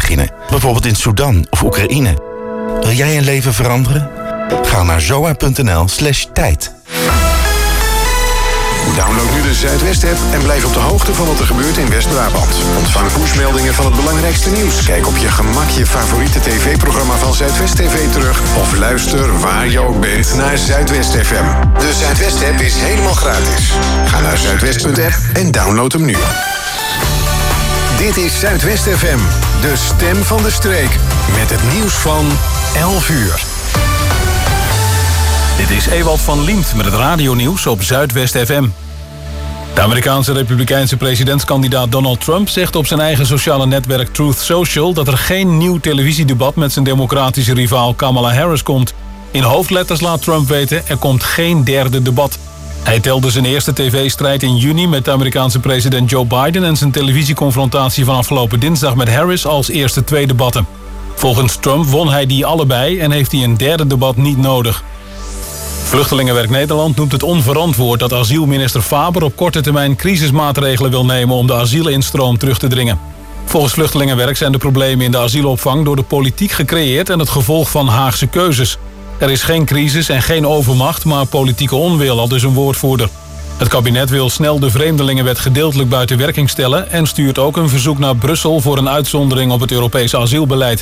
beginnen. Bijvoorbeeld in Sudan of Oekraïne. Wil jij een leven veranderen? Ga naar zoa.nl/tijd. Download nu de Zuidwest-app en blijf op de hoogte van wat er gebeurt in West-Brabant. Ontvang pushmeldingen van het belangrijkste nieuws. Kijk op je gemak je favoriete tv-programma van Zuidwest TV terug. Of luister waar je ook bent naar Zuidwest FM. De Zuidwest-app is helemaal gratis. Ga naar zuidwest.app en download hem nu. Dit is Zuidwest FM, de stem van de streek. Met het nieuws van 11 uur. Dit is Ewald van Liemt met het radionieuws op Zuidwest FM. De Amerikaanse republikeinse presidentskandidaat Donald Trump zegt op zijn eigen sociale netwerk Truth Social dat er geen nieuw televisiedebat met zijn democratische rivaal Kamala Harris komt. In hoofdletters laat Trump weten, er komt geen derde debat. Hij telde zijn eerste tv-strijd in juni met de Amerikaanse president Joe Biden en zijn televisieconfrontatie van afgelopen dinsdag met Harris als eerste twee debatten. Volgens Trump won hij die allebei en heeft hij een derde debat niet nodig. Vluchtelingenwerk Nederland noemt het onverantwoord dat asielminister Faber op korte termijn crisismaatregelen wil nemen om de asielinstroom terug te dringen. Volgens Vluchtelingenwerk zijn de problemen in de asielopvang door de politiek gecreëerd en het gevolg van Haagse keuzes. Er is geen crisis en geen overmacht, maar politieke onwil, aldus een woordvoerder. Het kabinet wil snel de vreemdelingenwet gedeeltelijk buiten werking stellen en stuurt ook een verzoek naar Brussel voor een uitzondering op het Europese asielbeleid.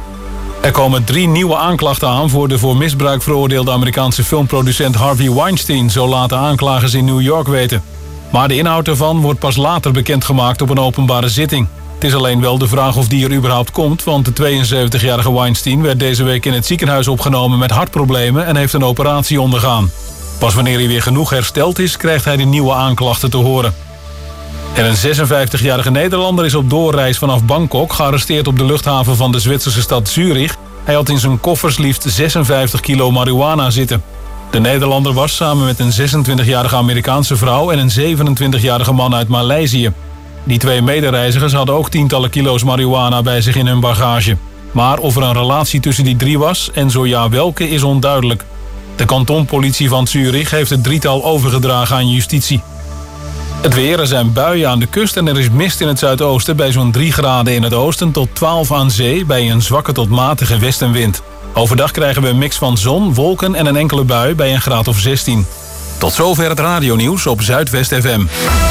Er komen 3 nieuwe aanklachten aan voor de voor misbruik veroordeelde Amerikaanse filmproducent Harvey Weinstein, zo laten aanklagers in New York weten. Maar de inhoud ervan wordt pas later bekendgemaakt op een openbare zitting. Het is alleen wel de vraag of die er überhaupt komt, want de 72-jarige Weinstein werd deze week in het ziekenhuis opgenomen met hartproblemen en heeft een operatie ondergaan. Pas wanneer hij weer genoeg hersteld is, krijgt hij de nieuwe aanklachten te horen. En een 56-jarige Nederlander is op doorreis vanaf Bangkok gearresteerd op de luchthaven van de Zwitserse stad Zurich. Hij had in zijn koffers liefst 56 kilo marihuana zitten. De Nederlander was samen met een 26-jarige Amerikaanse vrouw en een 27-jarige man uit Maleisië. Die 2 medereizigers hadden ook tientallen kilo's marihuana bij zich in hun bagage. Maar of er een relatie tussen die 3 was en zo ja welke is onduidelijk. De kantonpolitie van Zurich heeft het drietal overgedragen aan justitie. Het weer, er zijn buien aan de kust en er is mist in het zuidoosten bij zo'n 3 graden in het oosten tot 12 aan zee bij een zwakke tot matige westenwind. Overdag krijgen we een mix van zon, wolken en een enkele bui bij een graad of 16. Tot zover het radionieuws op Zuidwest FM.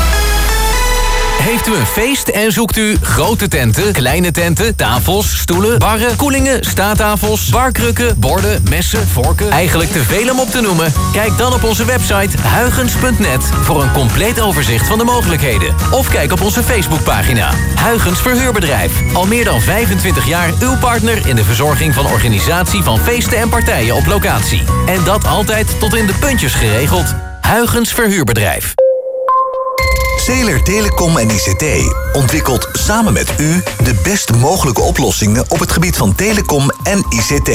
Heeft u een feest en zoekt u grote tenten, kleine tenten, tafels, stoelen, barren, koelingen, staattafels, barkrukken, borden, messen, vorken? Eigenlijk te veel om op te noemen? Kijk dan op onze website huygens.net voor een compleet overzicht van de mogelijkheden. Of kijk op onze Facebookpagina. Huygens Verhuurbedrijf. Al meer dan 25 jaar uw partner in de verzorging van organisatie van feesten en partijen op locatie. En dat altijd tot in de puntjes geregeld. Huygens Verhuurbedrijf. Zeeler Telecom en ICT ontwikkelt samen met u de best mogelijke oplossingen op het gebied van telecom en ICT.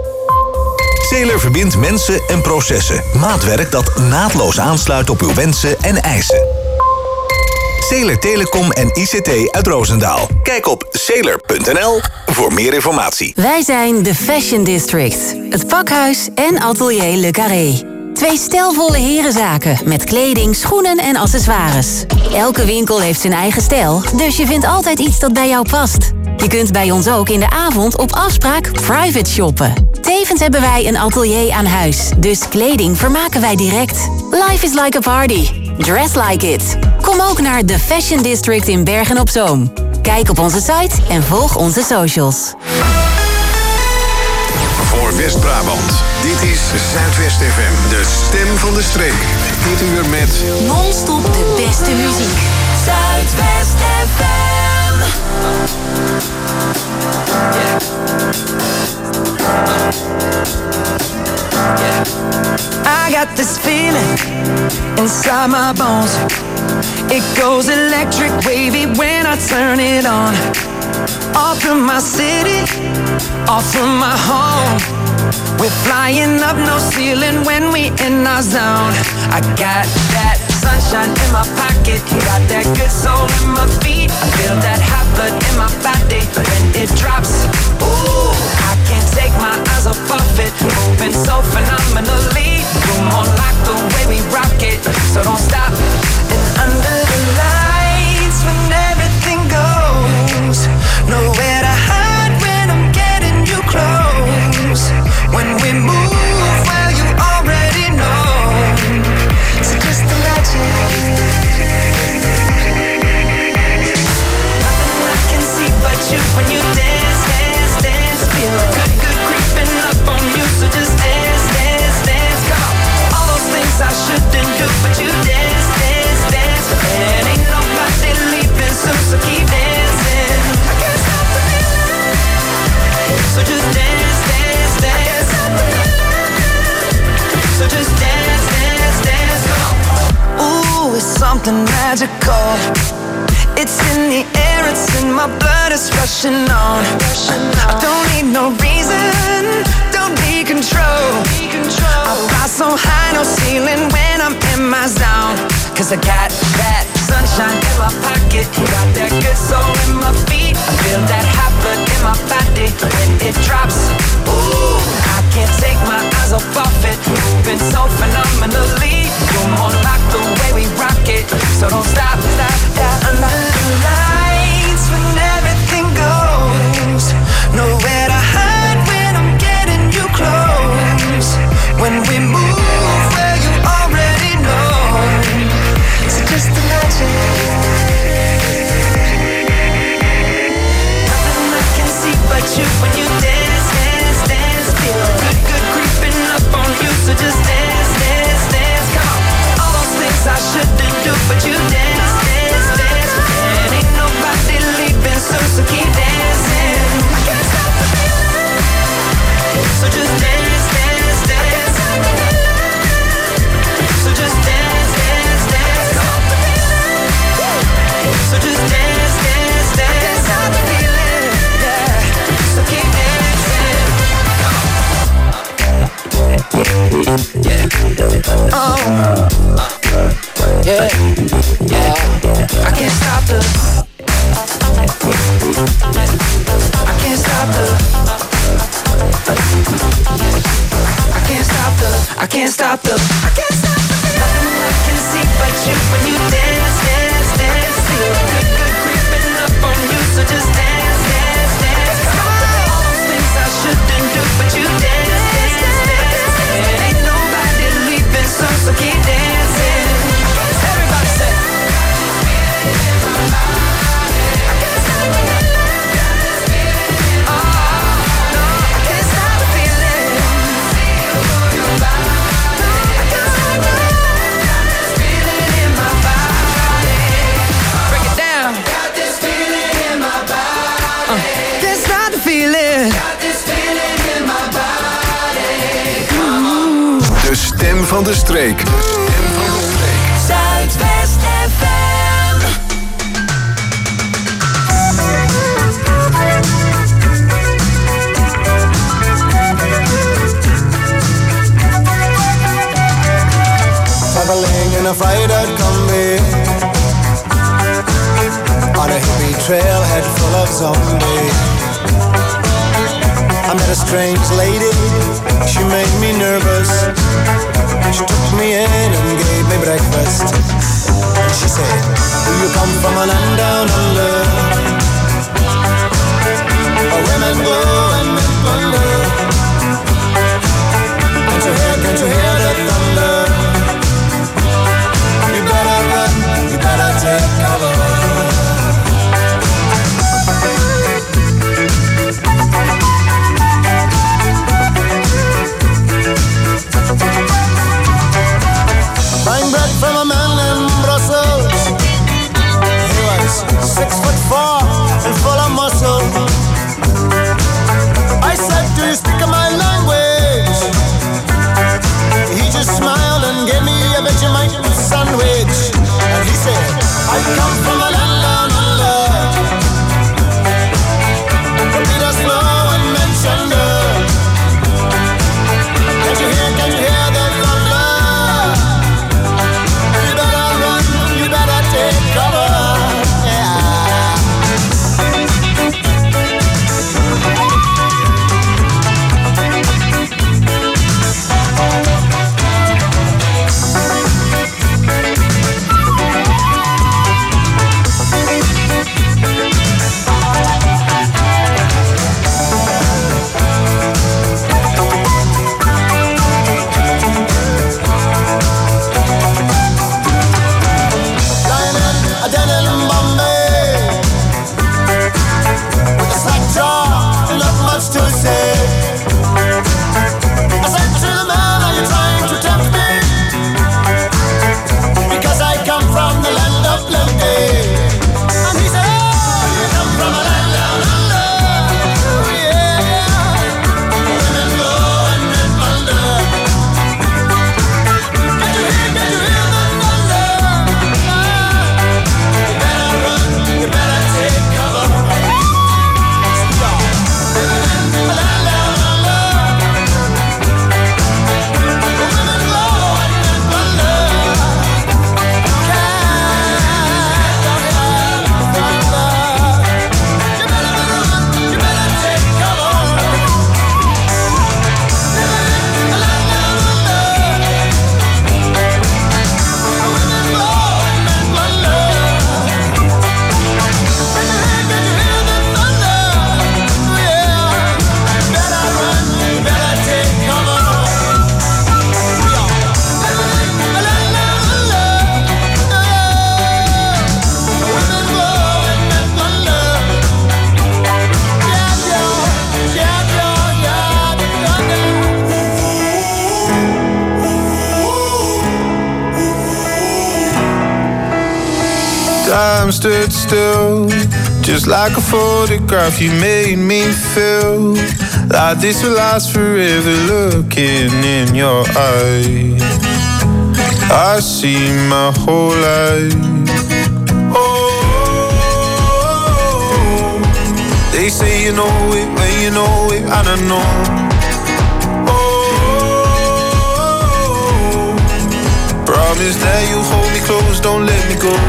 Zeeler verbindt mensen en processen. Maatwerk dat naadloos aansluit op uw wensen en eisen. Zeeler Telecom en ICT uit Roosendaal. Kijk op zeeler.nl voor meer informatie. Wij zijn de Fashion District. Het pakhuis en atelier Le Carré. 2 stijlvolle herenzaken met kleding, schoenen en accessoires. Elke winkel heeft zijn eigen stijl, dus je vindt altijd iets dat bij jou past. Je kunt bij ons ook in de avond op afspraak private shoppen. Tevens hebben wij een atelier aan huis, dus kleding vermaken wij direct. Life is like a party. Dress like it. Kom ook naar de Fashion District in Bergen-op-Zoom. Kijk op onze site en volg onze socials. Voor West-Brabant. Dit is Zuidwest FM, de stem van de streek. Dit uur met non-stop de beste muziek. Zuidwest FM. I got this feeling inside my bones. It goes electric wavy when I turn it on. Off from my city, off from my home. We're flying up, no ceiling when we in our zone. I got that sunshine in my pocket, got that good soul in my feet. I feel that hot blood in my body when it drops. Ooh, I can't take my eyes off of it, moving so phenomenally. You're more like the way we rock it, so don't stop. And under the lights when everything goes, nowhere to hide. something magical. It's in the air, it's in my blood, it's rushing on. I don't need no reason, don't need control. I fly so high, no ceiling when I'm in my zone. Cause I got that sunshine in my pocket, got that good soul in my feet. I feel that hot blood in my body when it drops. Ooh, I can't take my eyes off of it, moving so phenomenally. You're more like the way we rock it, so don't stop, stop, stop. Under the lights when everything goes, nowhere to hide when I'm getting you close. When we move where you already know, it's just imagine. Nothing I can see but you when you dance, dance, dance. Feel good, good creeping up on you, so just dance, dance, dance. Come on, all those things I shouldn't do, but you dance, dance, dance. And ain't nobody leaving soon, so keep dancing. I can't stop the feeling, so just dance, dance, dance. So just dance, dance, dance. So just dance, dance, dance. I can't stop the feeling, yeah. So keep dancing. Oh, yeah, yeah. I can't stop the. I can't stop the. I can't stop the. I can't stop the. I can't stop the. Nothing I can see but you when you dance, dance, dance. Feel good, good creeping up on you, so just dance, dance, dance. All those things I shouldn't do, but you dance, dance, dance. And ain't nobody leaving soon, so keep dancing. Everybody say. I can't stop the feeling. Oh no, I can't stop the feeling. Break it down. Got this feeling in my body. Can't stop the feeling. Got this feeling in my body. Come on. De stem van de streek. Zuidwest FM. Traveling in a fried-out combi on a hippie trailhead full of zombies. I met a strange lady, she made me nervous. She took me in and gave me breakfast. And she said, do you come from a land down under, where women go and men wonder? Can't you hear the thunder? You better run, you better take cover. Buying bread from a man in Brussels. He was 6'4" stood still, just like a photograph. You made me feel like this will last forever. Looking in your eyes, I see my whole life. Oh, they say you know it when you know it, and I know. Oh, promise that you hold me close, don't let me go.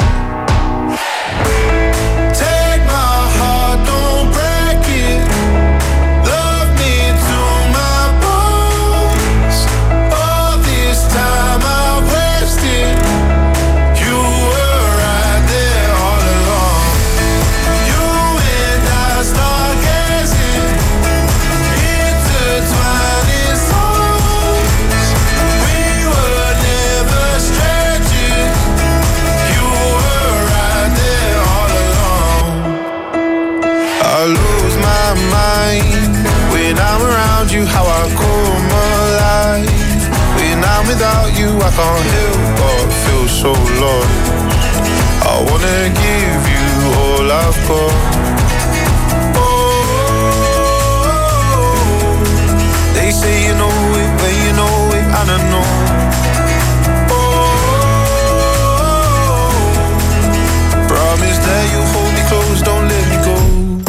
How I come alive when I'm without you, I can't help but feel so lost. I wanna give you all I've got. Oh, they say you know it when you know it, and I know. Oh, promise that you hold me close, don't let me go.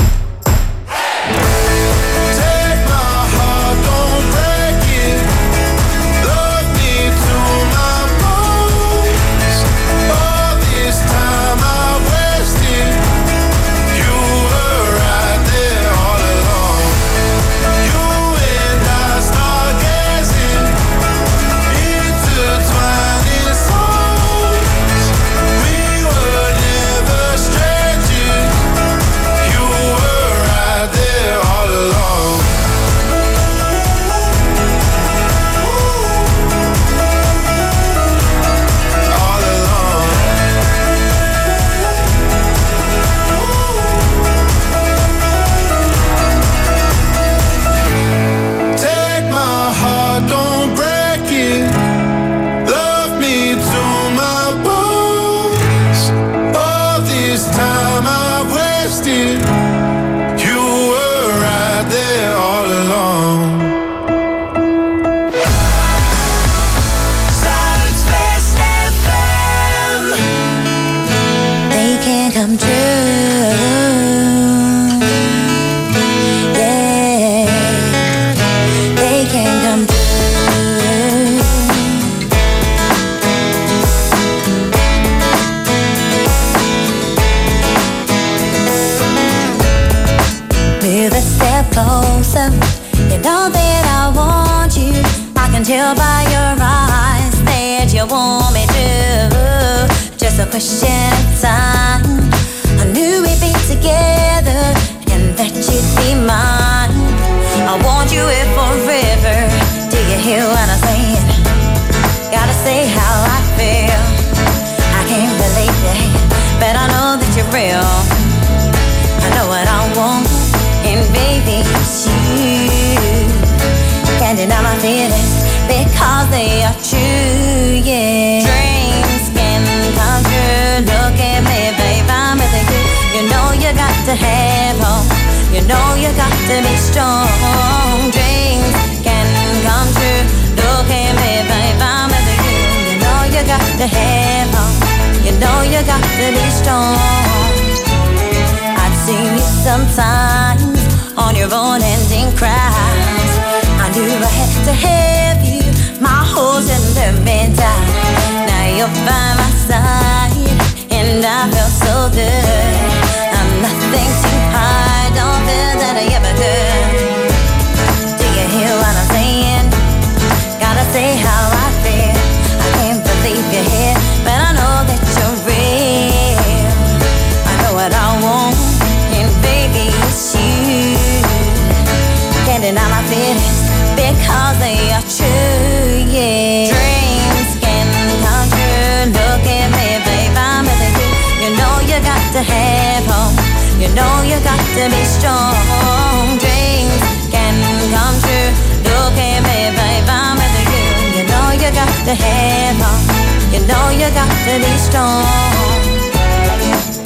Tell by your eyes that you want me to. Just a question of time. I knew we'd be together and that you'd be mine. I want you here forever. Do you hear what I'm saying? Gotta say how I feel. I can't believe it, but I know that you're real. I know what I want, and baby, it's you. Can't deny my feelings, because they are true, yeah. Dreams can come true. Look at me, babe, I'm with you. You know you got to have hope. You know you got to be strong. Dreams can come true. Look at me, babe, I'm with you. You know you got to have hope. You know you got to be strong. I've seen you sometimes on your own ending cries. I knew I had to have you. My holes in the middle. Now you're by my side, and I feel so good. I'm nothing to hide. Don't feel that I ever could. Do you hear what I'm saying? Gotta say how I feel. I can't believe you're here, but I know that you're real. I know what I want, and baby, it's you. Can't deny my feelings, because they are true, yeah. Dreams can come true. Look at me, babe, I'm with you. You know you got to have hope. You know you got to be strong. Dreams can come true. Look at me, babe, I'm with you. You know you got to have hope. You know you got to be strong.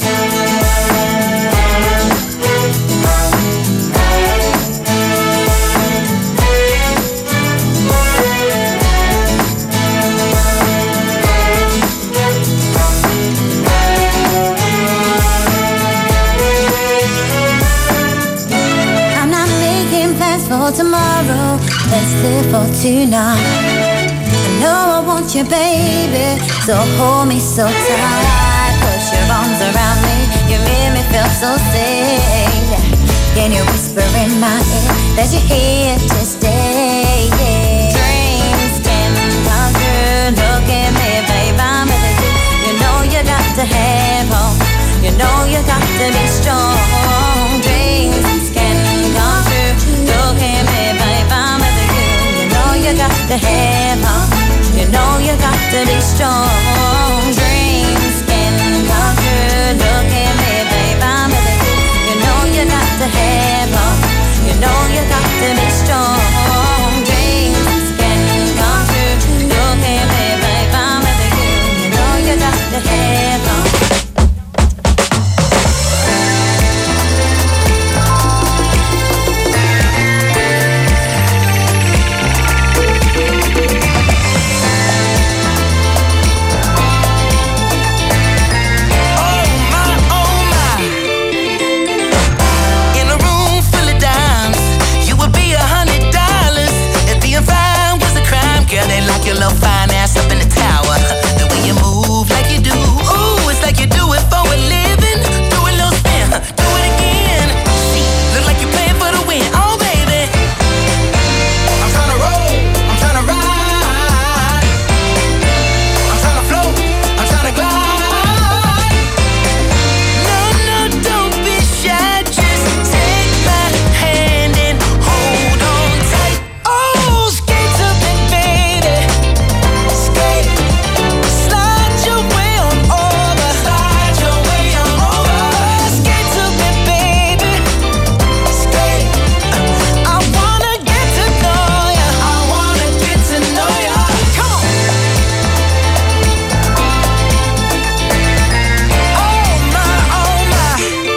plans for tomorrow. Let's live for tonight. I know I want you, baby, so hold me so tight. Put your arms around me, you make me feel so safe. Can you whisper in my ear that you're here to stay? Yeah. Dreams can come true. Look at me, babe, I'm with you. You know you got to have hope. You know you got to be strong. Dreams can come true. Look at me, babe, I'm with you. You know you got to have hope. You know you got to be strong. Dreams can come true. Look at me, babe, I'm with you. You know you got to have hope. You know you got to be strong. Dreams can come true. Look at me, babe, I'm with you. You know you got to have hope. Your little fine ass up in the tower. The way you move like you do. Ooh, it's like you do it for a living. Do a little spin, do it again. See, look like you playing for the win. Oh, baby, I'm tryna roll, I'm tryna ride, I'm tryna float, I'm tryna glide. No, no, don't be shy. Just take my hand and hold on tight. Oh, skate to me, baby. Slide your way on over. Slide your way on over. Skate to me, baby. Skate. I wanna get to know ya. I wanna get to know ya. Come on. Oh my, oh my.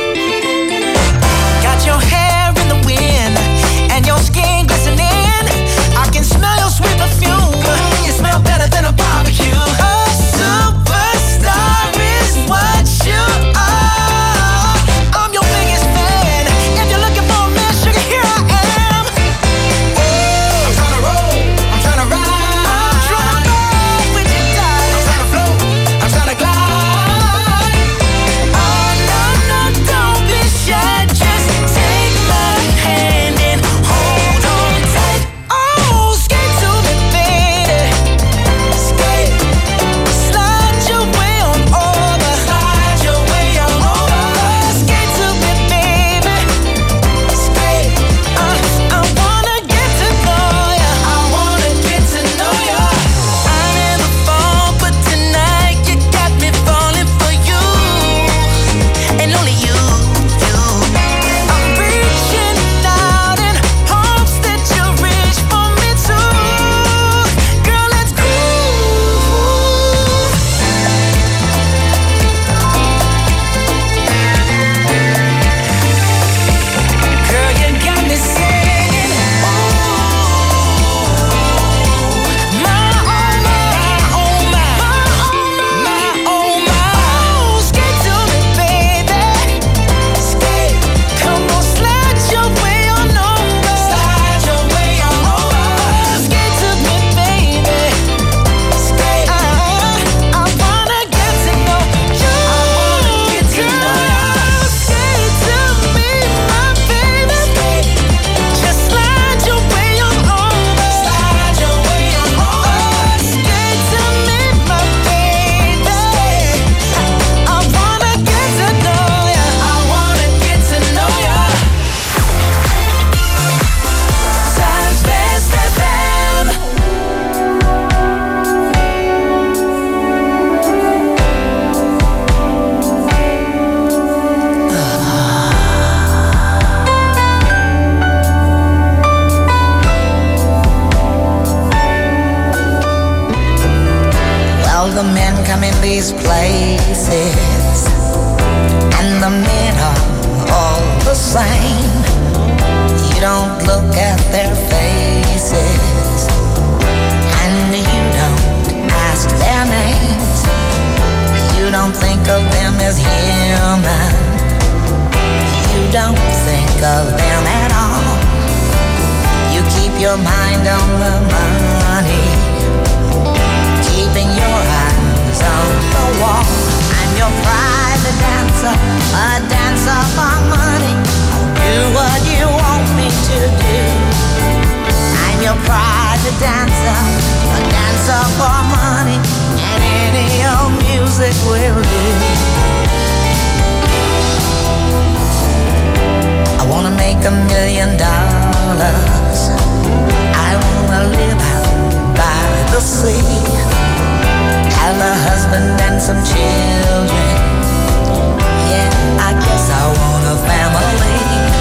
Got your hair in the wind and your skin glistening. I can smell your sweet perfume. You smell better than a barbecue. A superstar is what you are. I'm your biggest fan. If you're looking for a man, sugar, here I am. I'm tryna roll, I'm tryna ride, I'm tryna roll with you, darling. I'm tryna float, I'm tryna glide. Oh no, no, don't be shy. Just take my hand and hold on tight. Oh, skate to me, baby. Skate. Slide your way on over. Slide your way on over. Skate to me, baby. Skate. I wanna get to know ya. I wanna get to know ya. I never fall, but tonight you got me falling for you. And only you. I'm reaching out in hopes that you reach for me too. Girl, let's groove. Girl, you got me singing. Oh, my, oh, my, my, oh, my. Skate to me, baby. Skate. Come on, slide your way on over. Slide your way on over. Skate to me, baby. Skate. I wanna get to know you. I wanna get to know you. Skate to me, my baby. Skate. Just slide your way on over. Slide your way on over. Skate to me, my baby. I wanna get to know ya. I wanna get to know ya. Southwest FM. Well, the men come in these places, and the men are all the same. You don't look at their faces, and you don't ask their names. You don't think of them as human. You don't think of them at all. your mind on the money, keeping your eyes on the wall. I'm your private dancer, a dancer for money. I'll do what you want me to do. I'm your private dancer, a dancer for money, and any old music will do. I wanna make $1 million. I wanna live out by the sea, have a husband and some children. Yeah, I guess I want a family.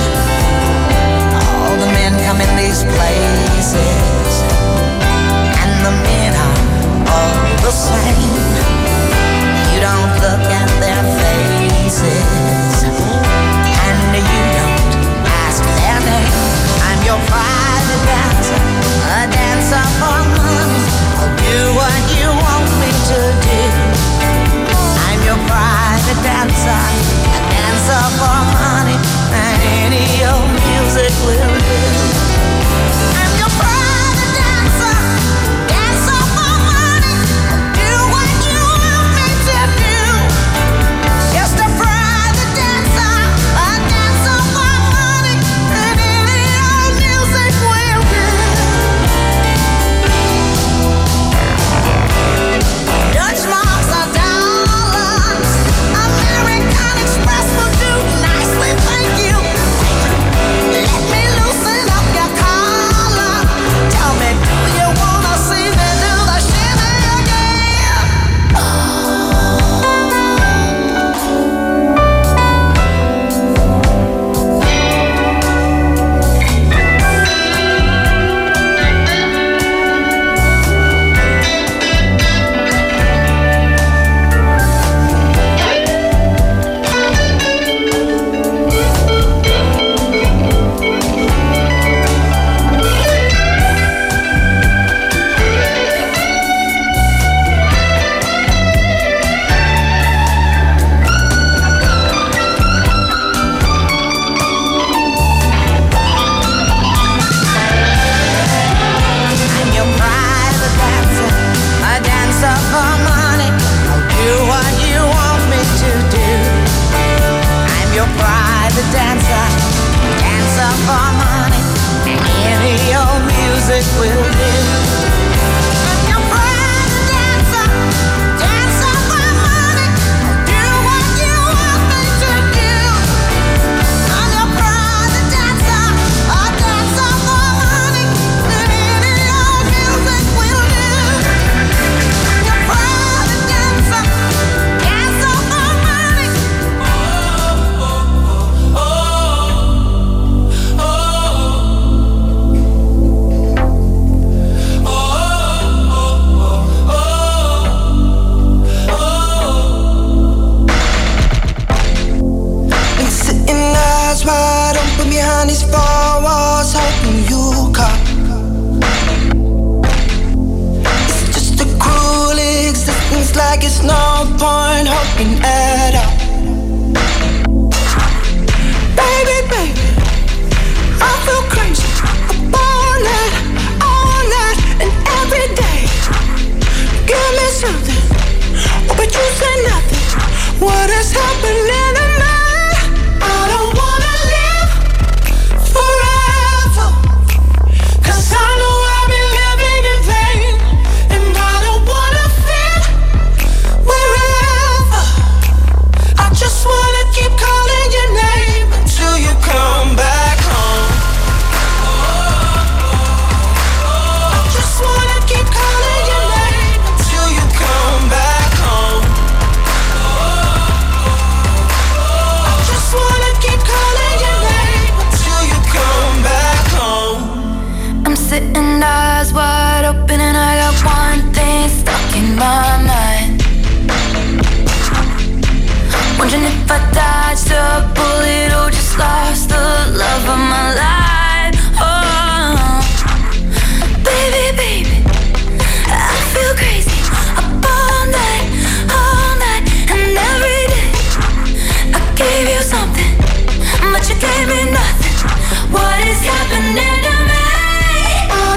All the men come in these places, and the men are all the same. You don't look at their faces, and you don't ask their name. I'm your private dancer, a dancer for money. I'll do what you want me to do. I'm your private dancer, a dancer for money, and any old music will do. I'm your private dancer, dancer for money. I'll do what you want me to do. Just a private dancer, a dancer for money, and any old music will do. Dutch marks are dollars, American Express will do nicely, thank you. Let me loosen up your collar. Tell me, do you wanna see me do the shimmy again? I'm your private dancer, a dancer for money. I'll do what you want me to do. I'm your private dancer, dancer for money, and any old music will do. I'm your private dancer, dancer for money. I'll do what you want me to do. I'm your private dancer, a dancer for money, and any old music will do. I'm your private dancer, dancer for money. Been sitting eyes wide open behind these four walls, hoping you come. It's just a cruel existence, like it's no point hoping at all. Baby, baby, I feel crazy. Up all night, and every day. Give me something, oh, but you say nothing. What is happening to me? I don't wanna live forever, 'cause I know I've been living in vain, and I don't wanna fit wherever. I just wanna keep calling your name until you come back home. I just wanna keep calling your name until you come back home. I just wanna keep calling your name until you come back home. I'm sitting eyes wide open and I got one thing stuck in my mind. Wondering if I dodged a bullet or just lost the love of my life. Oh, baby, baby, I feel crazy. Up all night, and every day. I gave you something, but you gave me nothing. What is happening to me? I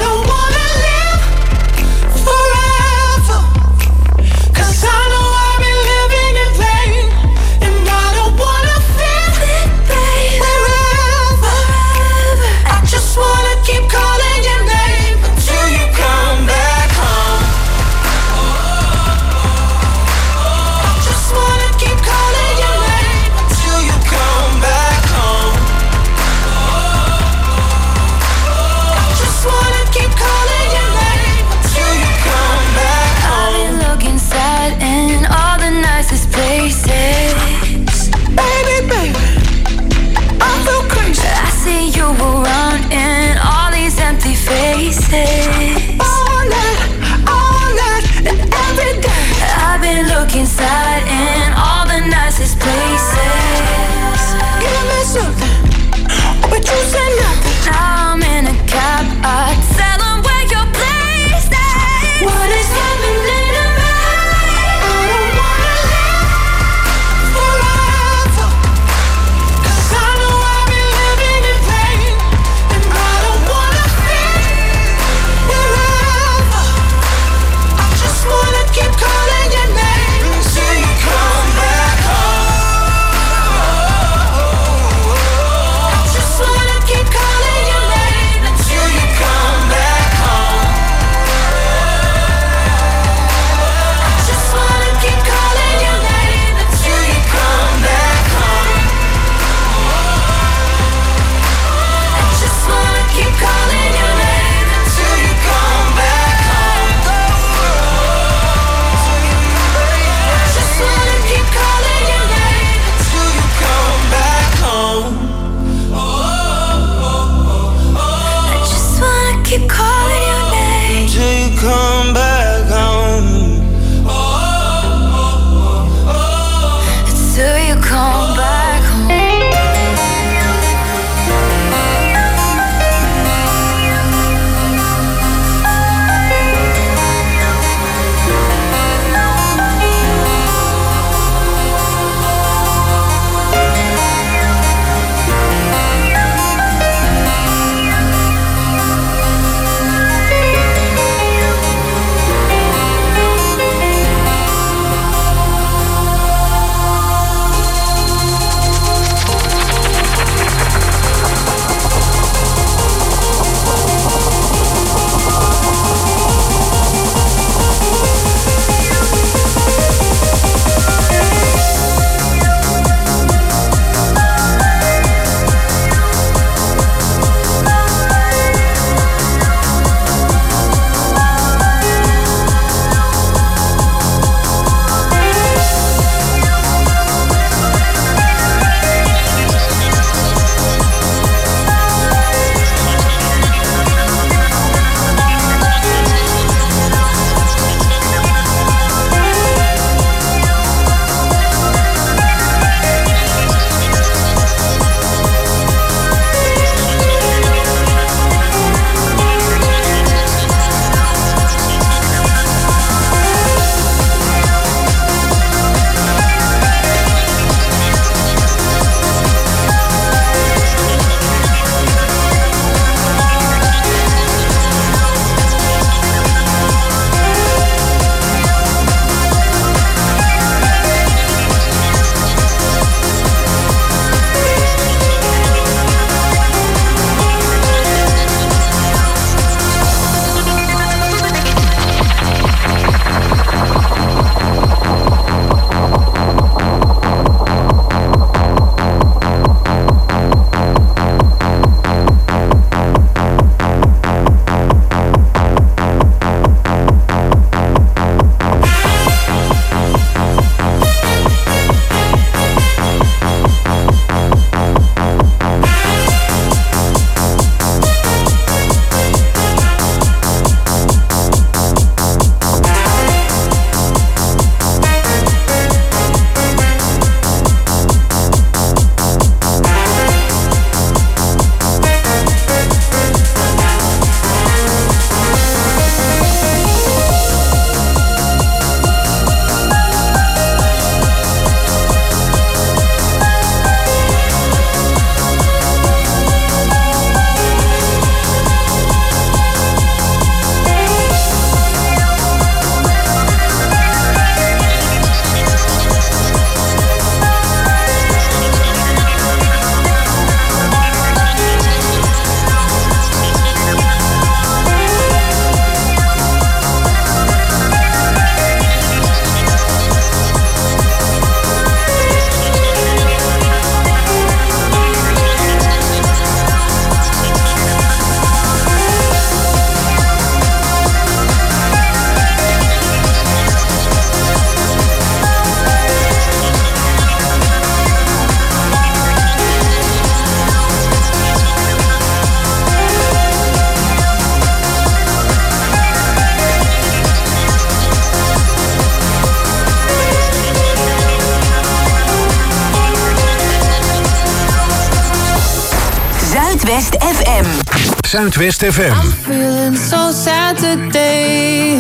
Zuidwest FM. Zuidwest FM. I'm feeling so sad today.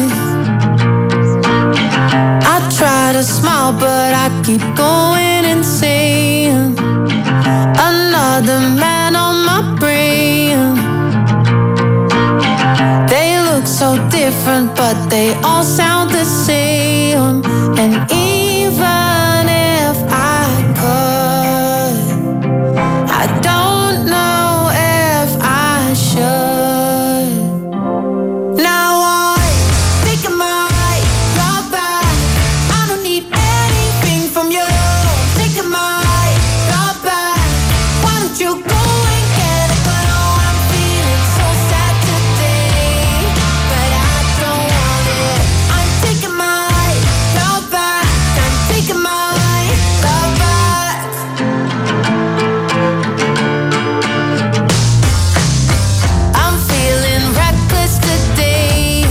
I try to smile, but I keep going insane. Another man on my brain. They look so different, but they all sound the same. And even if I could, I don't know if I should. Now I think I might drop back. I don't need anything from you. Think I might drop back. Why don't you go and get it? But oh, I'm feeling so sad today. But I don't want it. I'm taking my love back. I'm taking my love back. I'm feeling reckless today.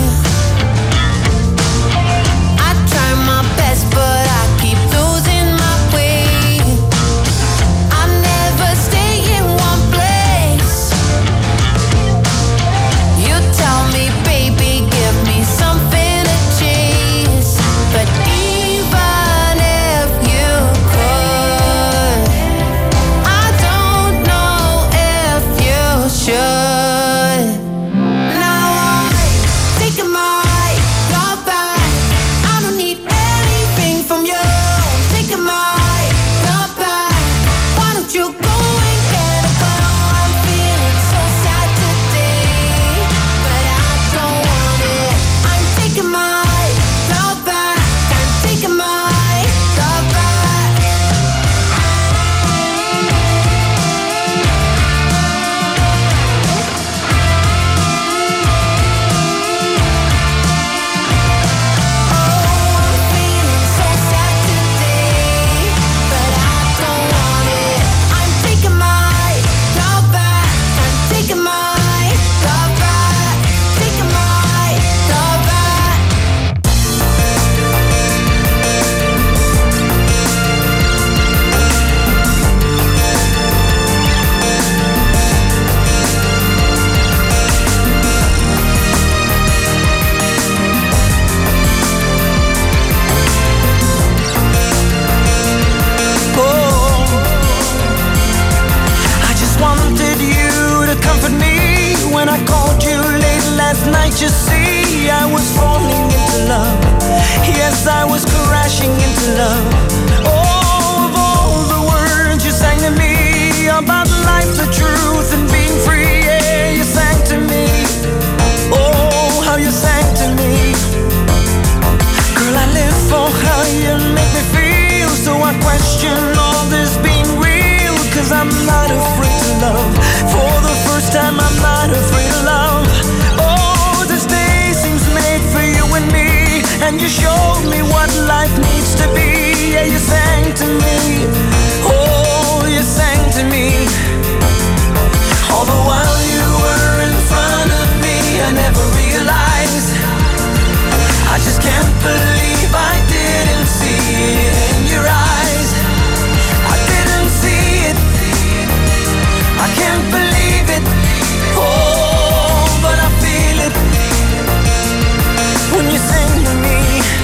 I try my best, but I keep losing my way. I never stay in one place. You tell me, baby, give me something to chase. But even if you could, I don't know if you should. Now I think I might drop back. I don't need anything from you. Think I might drop back. Why don't you go and get it? But oh, I'm feeling so sad today. But I don't want it. I'm taking my love back. I'm taking my love back. Feeling so sad today, but I don't want it. I'm taking my love back. I'm taking my love back. Taking my love back. I just wanted you to comfort me when I called you late last night. You see, I was falling into love. Yes, I was crashing into love. Oh, of all the words you sang to me about life, the truth, and being free, yeah, you sang to me. Oh, how you sang to me. Girl, I live for how you make me feel. So I question all this being real. Cause I'm not afraid to love. For the first time I'm not afraid to love. Oh, this day seems made for you and me. And you showed me what life needs to be. Yeah, you sang to me. Oh, you sang to me. All the while you were in front of me, I never realized. I just can't believe I didn't see it in your eyes. I didn't see it. I can't believe it. Oh, but I feel it when you sing to me.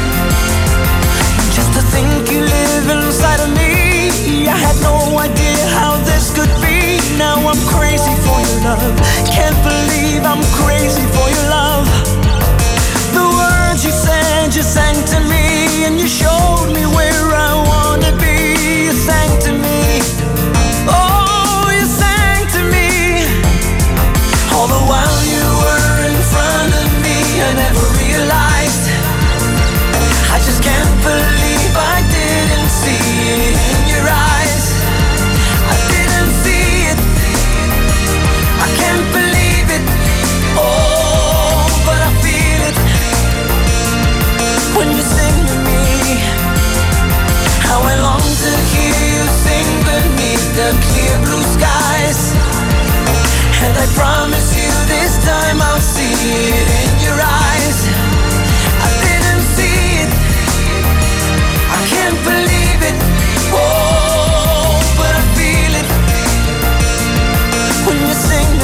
Just to think you live inside of me. I had no idea how this could be. Now I'm crazy for your love. Can't believe I'm crazy for your love. The words you said, you sang to me. And you showed me where I wanna be. You sang to me. Oh, you sang to me. All the while you were in front of me, I never realized. I just can't believe I didn't see it in your eyes. I didn't see it. I can't believe it. Oh, but I feel it when you sing to me. How I long to hear you sing beneath the clear blue skies. And I promise you this time I'll see it in your eyes. I didn't see it. I can't believe it. Oh, but I feel it when you sing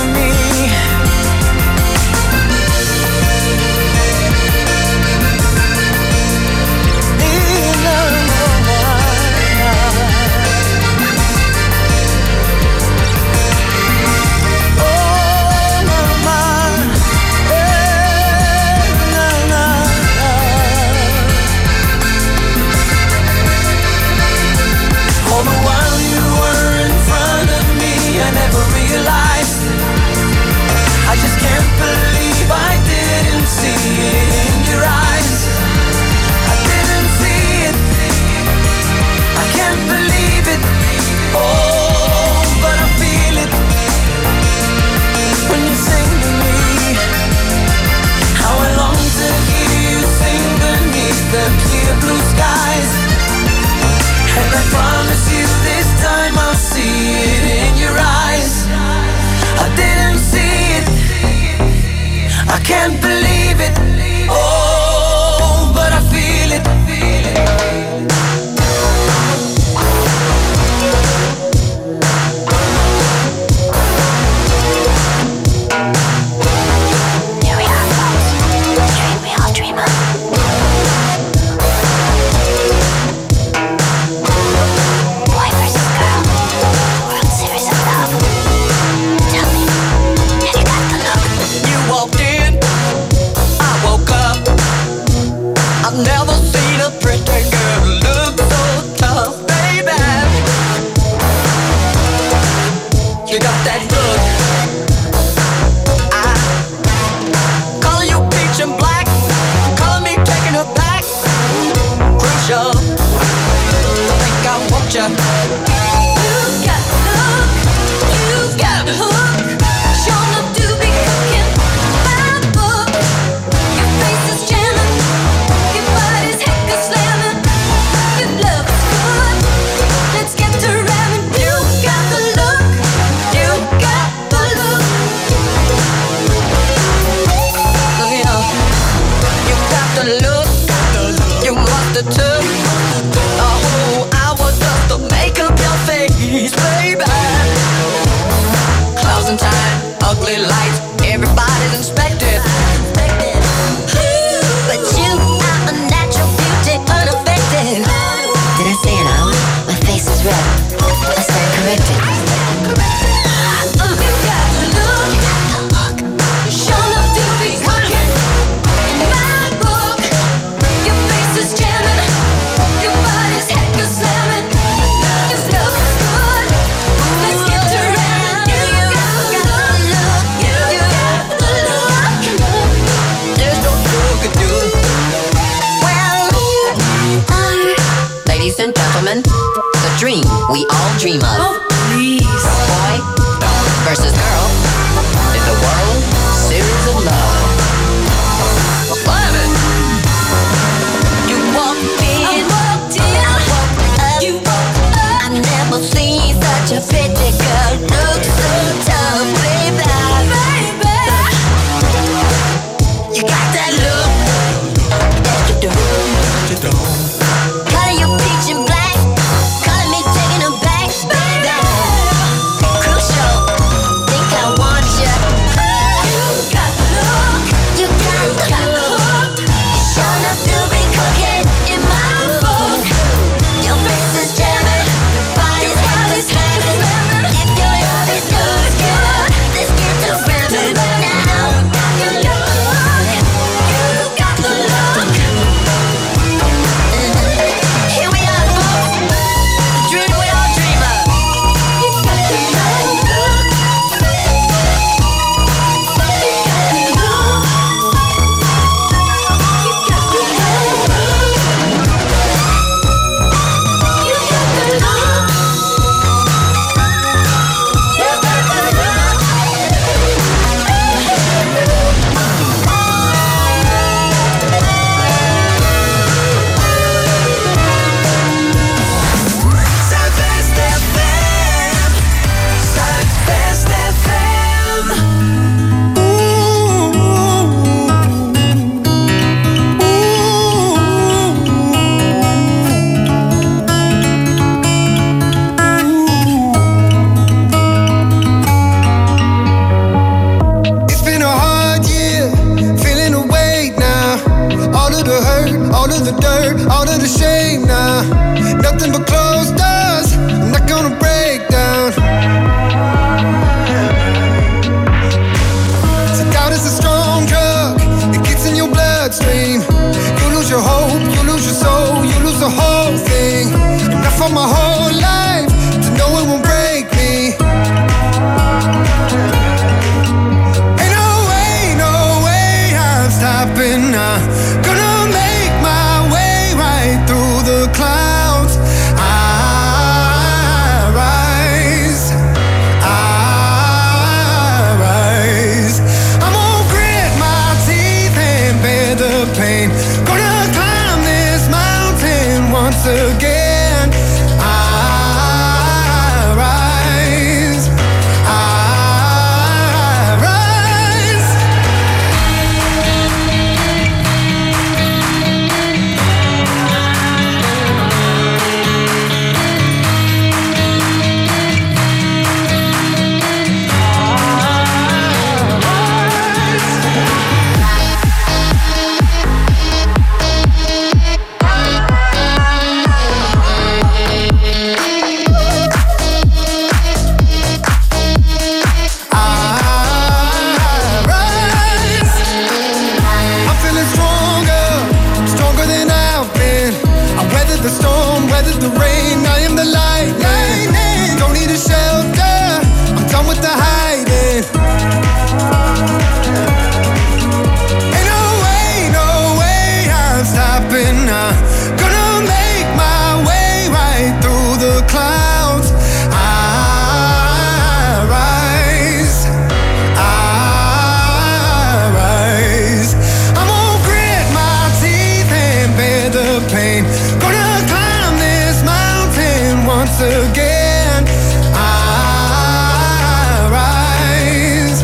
Women, the dream we all dream of. Oh, please. Boy versus girl in the World Series of Love. Love it. You walked in, I walked up. I never seen such a pretty girl look so tough, baby. You got that look that you don't. Color your peach and black, color me taking them back, baby. Crucial, think I want you. You got the look, you got the look. You're sure enough to be cooking in my book. Your face is jamming, body's hot as slamming. If your love is good, let's get to ramming now. You got the look. Here we are, folks. The dream we all dream of. You got the look. It's been a hard year, feeling the weight now. All of the hurt, all of the dirt, all of the shame now. Nothing but closed doors, I'm not gonna break down. So doubt is a strong drug, it gets in your bloodstream. You lose your hope, you lose your soul, you lose the whole thing. And I fought my whole life to know it won't break me. Ain't no way I'm stopping now. Gonna make my way right through the clouds. I rise. I'm gonna grit my teeth and bear the pain. Gonna climb this mountain once again. I rise. I'm feeling stronger than I've been. I weathered the storm, weathered the rain. I am the lightning. Don't need a shelter, I'm done with the hiding. Ain't no way I'm stopping now. Gonna make my way right through the clouds. I rise. I'm gonna grit my teeth and bear the pain. Gonna climb this mountain once again. I rise.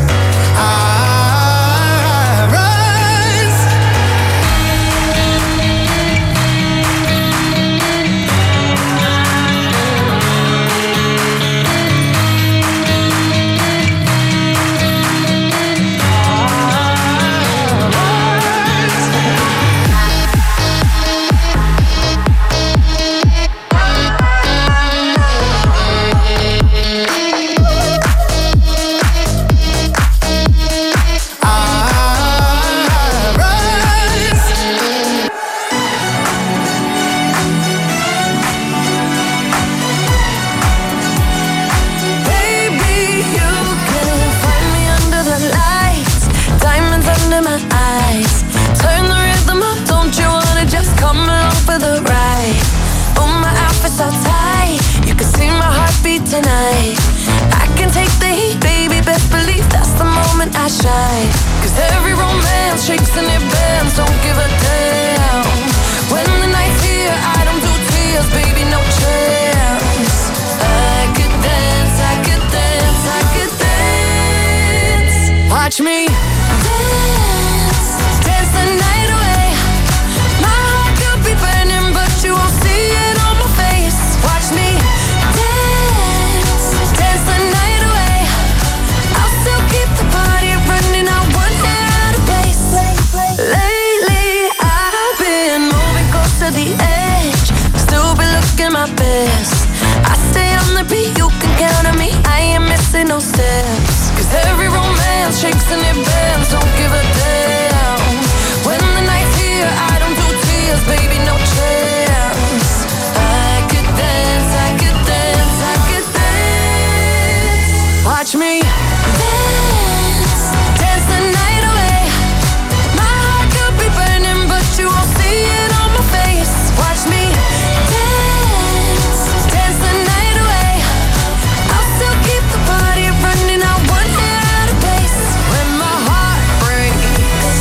so tight, you can see my heartbeat tonight. I can take the heat, baby, best believe that's the moment I shine. Cause every romance shakes and it bends, don't give a damn. When the night's here, I don't do tears, baby, no chance. I could dance, I could dance, I could dance. Watch me dance, dance the night away. My heart could be burning, but you won't see it on my face. Watch me dance, dance the night away. I'll still keep the party running, I want it out of place. Lately I've been moving close to the edge, still be looking my best. I stay on the beat, you can count on me, I ain't missing no steps. Cause every romance shakes and it bends, don't give a damn. When the night's here, I don't do tears, baby, no chance. I could dance, I could dance, I could dance. Watch me dance, dance the night away. My heart could be burning, but you won't see it on my face. Watch me dance, dance the night away. I'll still keep the party running, I want it out of place. When my heart breaks,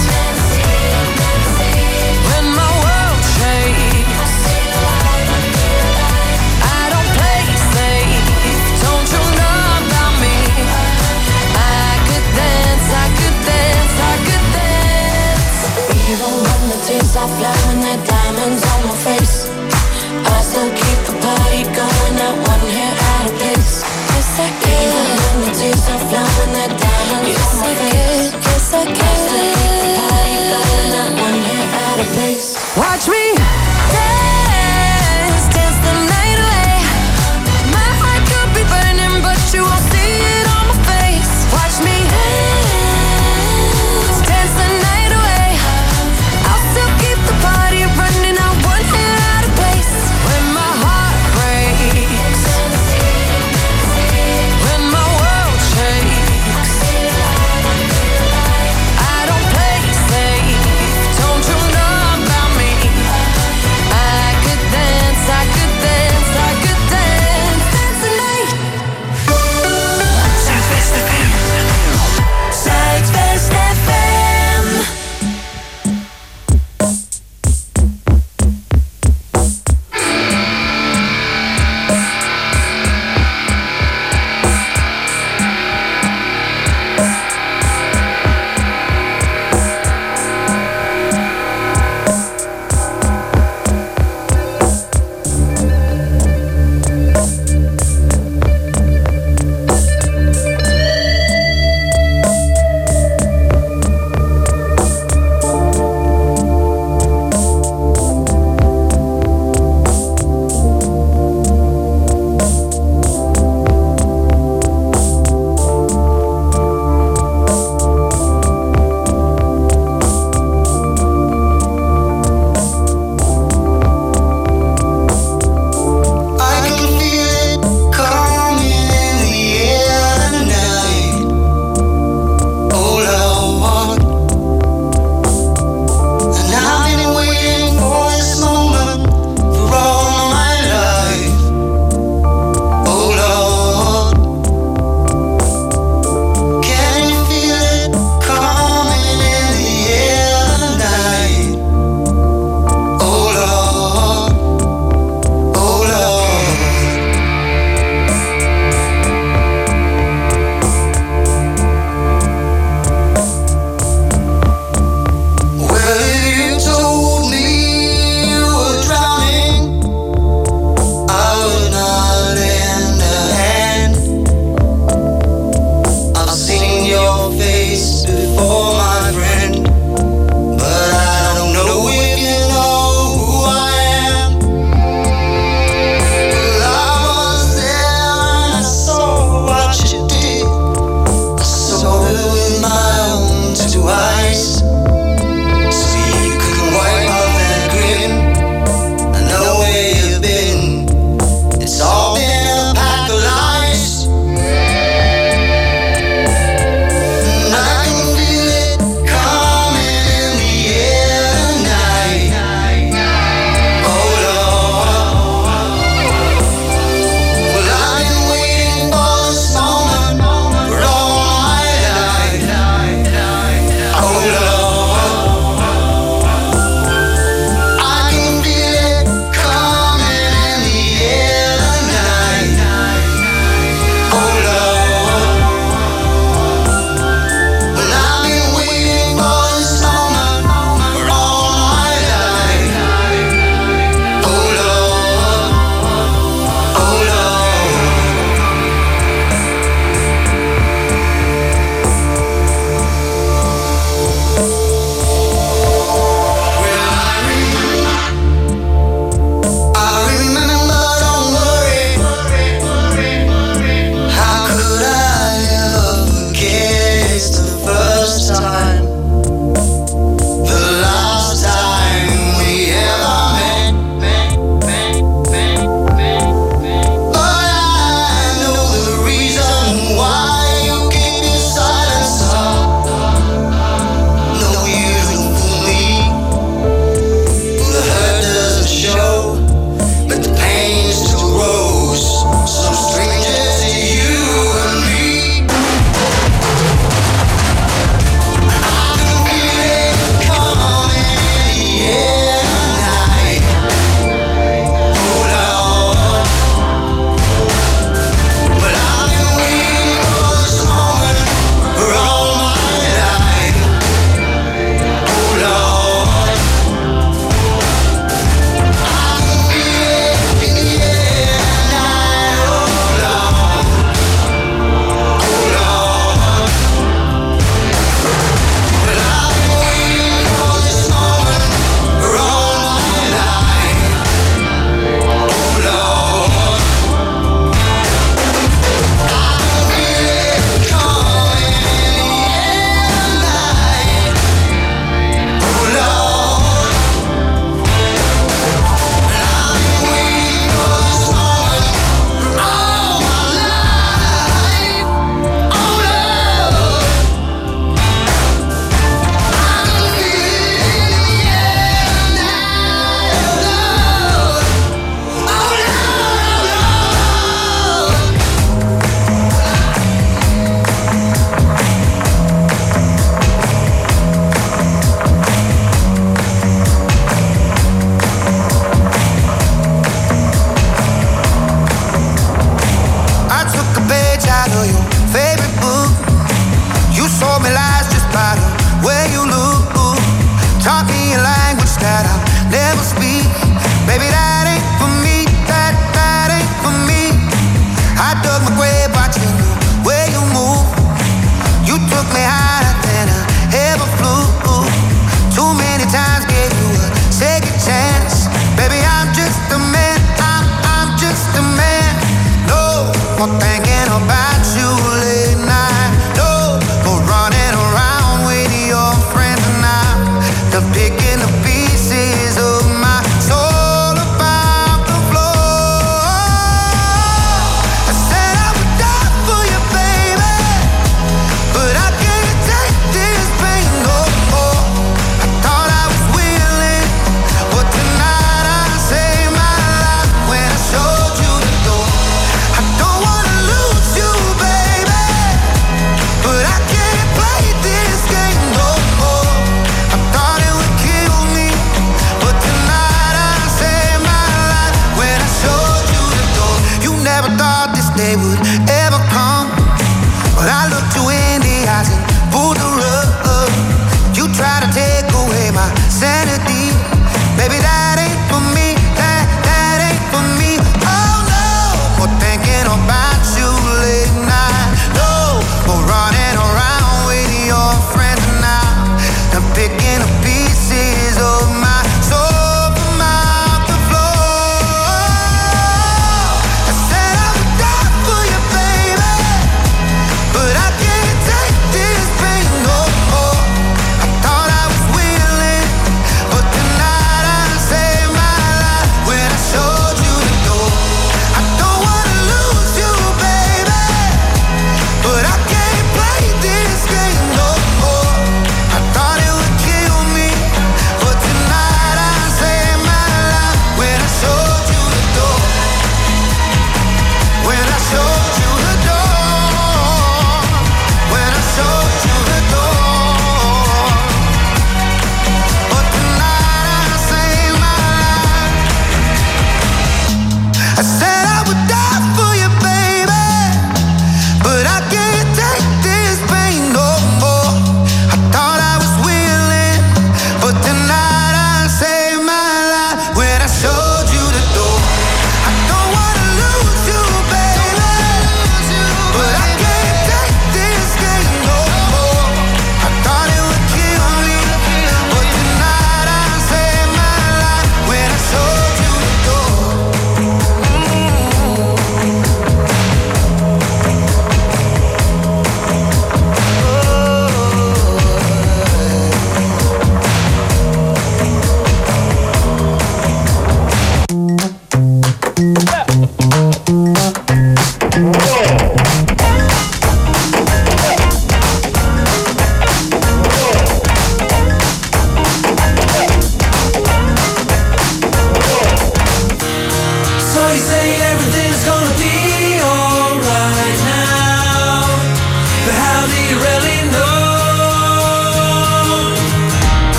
when my world shakes, I don't play safe, don't you know about me? I could dance, I could dance, I could dance. Even when the tears are flowing, they're diamonds on my face, I still keep the party going, I want it out of place. Yes, I can. Even when the tears are flowing, they're diamonds on my face. Yes, I can. I still keep the party going, I want it out of place. Watch me dance, dance the night away. My heart could be burning, but you won't see it on my face. Watch me dance, dance the night away. I'll still keep the party running, I want it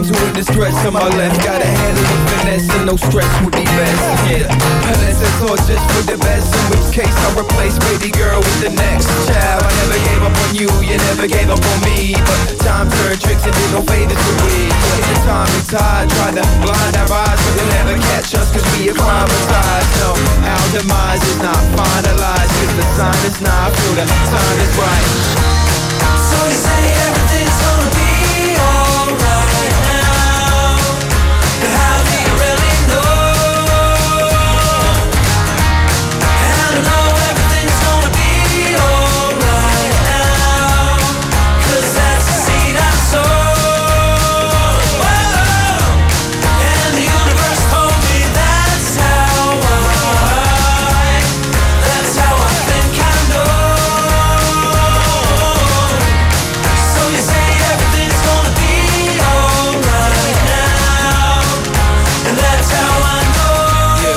who in distress on my left. Gotta handle with finesse and no stress would be best. Yeah, unless it's all just for the best. In which case I'll replace baby girl with the next child. I never gave up on you, you never gave up on me. But time turned tricks and did no favors for we. In the time we tied, tried to blind our eyes, but they'll never catch us cause we acclimatized. No, our demise is not finalized, cause the sign is not, I feel the time is right. So you say everything's gonna be alright now, but how do you really know? And I know everything's gonna be alright now, cause that's the seed I sowed. And the universe told me that's how I think I know. So you say everything's gonna be alright now, and that's how I know.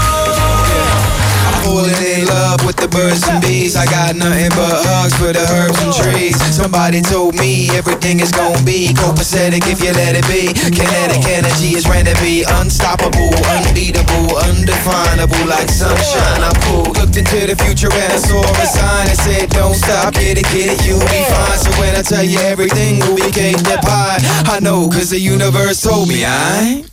I'm falling in love with the birds and bees. I got nothing but hugs for the herbs and trees. Somebody told me everything is gonna be copacetic if you let it be. Kinetic energy is ready to be unstoppable, unbeatable, undefinable, like sunshine. I pulled, looked into the future and I saw a sign that said don't stop, get it, you'll be fine. So when I tell you everything will be cake and pie, I know cause the universe told me I